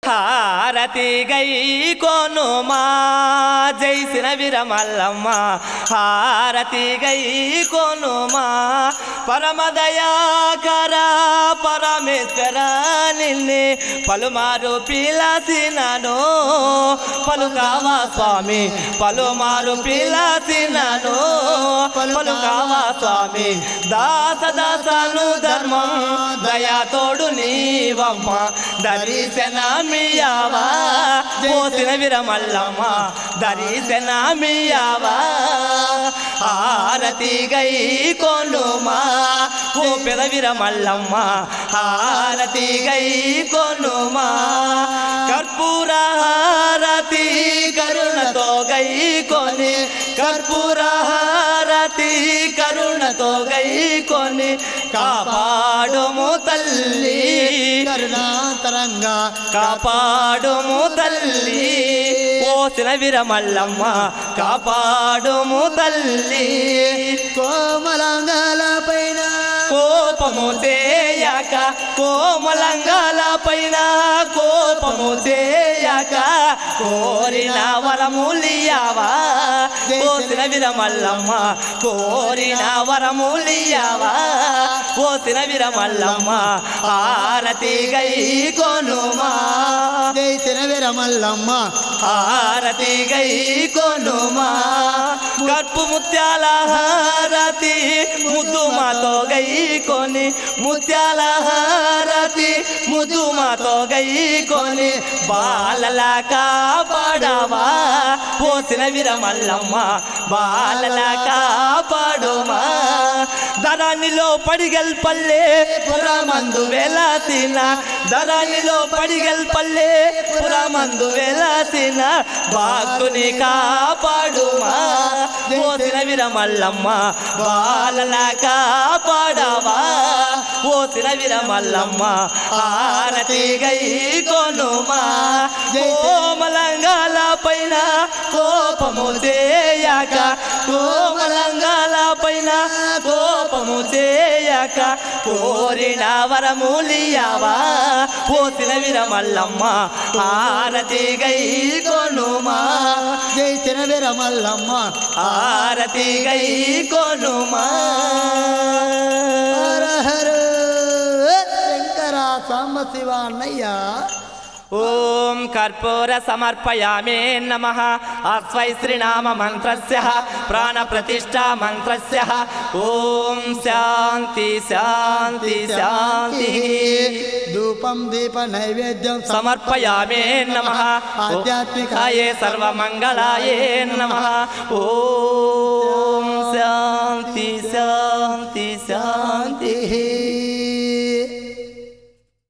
హారతి గై కొనుమా జైసిన విరమల్లమ్మ హారతి గై కొనుమా పరమదయాకర పరమేశ్వర నిన్నే పలుమారు పిలసినను పలుకావా స్వామి పలుమారు పిలసినను పలుకావా స్వామి దాస దాసను ధర్మం దయాతోడు నీవమ్మ దర్శనమియావా పోసిన విరమల్లమ్మ దర్శనమియావా హారతి గై కొనుమా ఓ పెద విరమల్లమ్మ హారతి గై కొనుమా కర్పూర హారతి కరుణతో గై కొని కర్పూర హారతి కరుణతో గై కొని కాపాడుము తల్లి కరుణాంతరంగా కాపాడుము తల్లి పోసిన విరమల్లమ్మ కాపాడుము తల్లి కోమలంగాల పైన కోపము చేయక కోమలంగాల పైన కోపము చేయక కోరిన వరములియావా పోసిన విరమల్లమ్మ కోరిన వరములియావా పోసిన విరమల్లమ్మ హారతి గై కొనుమా జైసిన విరమల్లమ్మ హారతి గై కొనుమా కర్పు ముత్యాల హారతి ముద్దు మాతో గై కొని ముత్యాల హారతి ముద్దు మాతో గై కొని బాలల కాపాడవా పోసిన విరమల్లమ్మ బాలల కాపాడుమా ధరణిలో పడిగల్ పల్లె పురమందు వెలసిన ధరణిలో పడిగల్ పల్లె పురమందు వెలసిన భక్తుని కాపాడుమా పోసిన విరమల్లమ్మ బాలల కాపాడవా పోసిన విరమల్లమ్మ హారతి గై కొనుమా కోమలంగాల పైన కోపము చేయక కోమలంగాల పైన కోపము చేయక కోరిన వరములియావా పోసిన విరమల్లమ్మ హారతి గై కొనుమా జైసిన విరమల్లమ్మ హారతి గై కొనుమా హర హర శంకర సాంబ శివ అన్నయ్య ఓం కర్పూర సమర్పయామే నమః అస్వై శ్రీనామ మంత్రస్య ప్రాణ ప్రతిష్ఠా మంత్రస్య ఓం శాంతి శాంతి శాంతి ధూపం దీప నైవేద్యం సమర్పయామే నమః ఆధ్యాత్మికాయే సర్వమంగళాయే నమః ఓం శాంతి శాంతి శాంతి